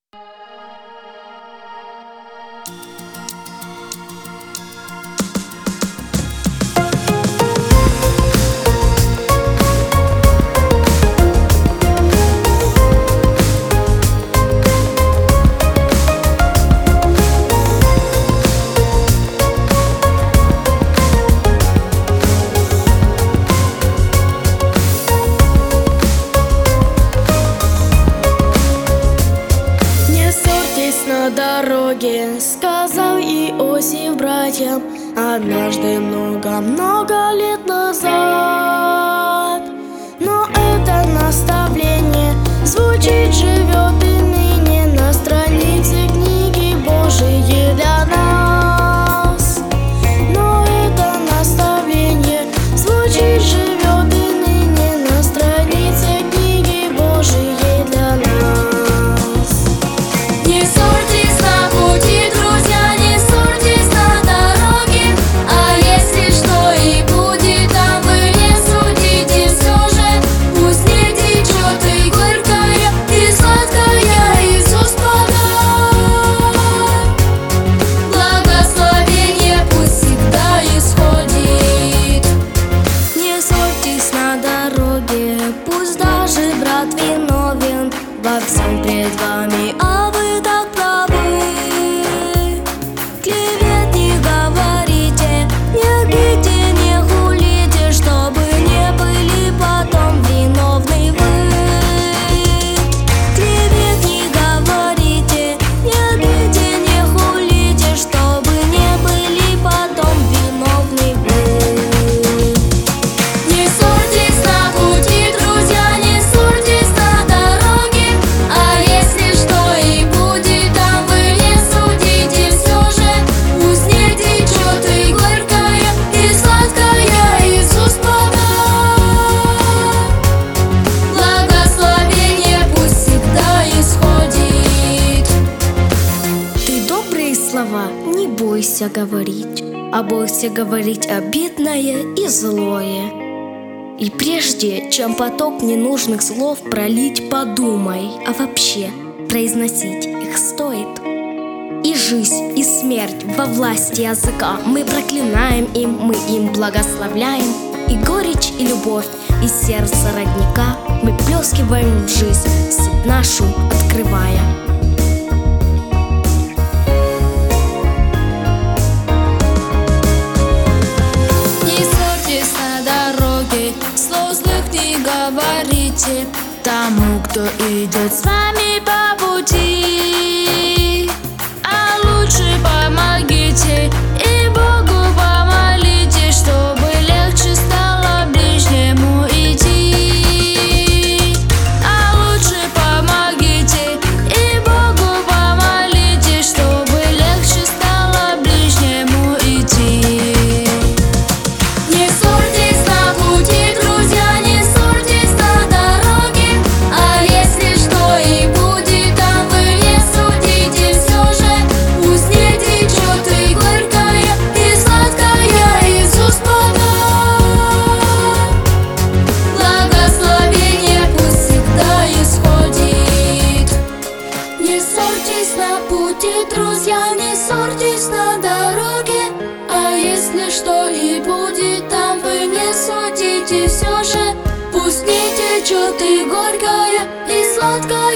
На дороге сказал Иосиф братьям однажды много-много лет назад. Но это наставление звучит, живет и ныне на странице книги Божией для нас. Но это наставление звучит, живет и ныне на странице книги Божией для нас. Не ссорьтесь на пути, друзья, не ссорьтесь на дороге. А если что и будет, там вы не судите все же. Пусть не течет и горькая, и сладкая из уст плода. Благословение пусть всегда исходит. Не ссорьтесь на дороге, пусть даже брат виновен во всем пред вами, а вы так правы. Клевет не говорите, не гните, не хулите, чтобы не были потом виновны вы. Клевет не говорите, не гните, не хулите, чтобы не были потом виновны вы. Не ссорьтесь на пути, друзья, не ссорьтесь на дороге. А если что и будет, там вы не судите все же. Пусть не течет и горькая, и сладкая из уст плода. Благословение пусть всегда исходит. Ты добрые слова не бойся говорить, а бойся говорить обидное и злое. И прежде чем поток ненужных слов пролить, подумай, а вообще произносить их стоит. И жизнь, и смерть во власти языка. Мы проклинаем им, мы им благословляем. И горечь, и любовь из сердца родника мы плескиваем в жизнь, суть нашу открывая. Не ссорьтесь на дороге, слов злых не говорите тому, кто идет с вами по пути. А лучше помогите и Богу помолите, чтобы легче стало ближнему идти. А лучше помогите и Богу помолите, чтобы легче стало ближнему идти. Не ссорьтесь на пути, друзья, не ссорьтесь на дороге. А если что и будет, там вы не судите все же. Пусть не течет и горькая, и сладкая из уст плода. Благословение пусть всегда исходит. Не ссорьтесь на пути, друзья, не ссорьтесь на дороге. А если что и будет, там вы не судите все же. Пусть не течет и горькая, и сладкая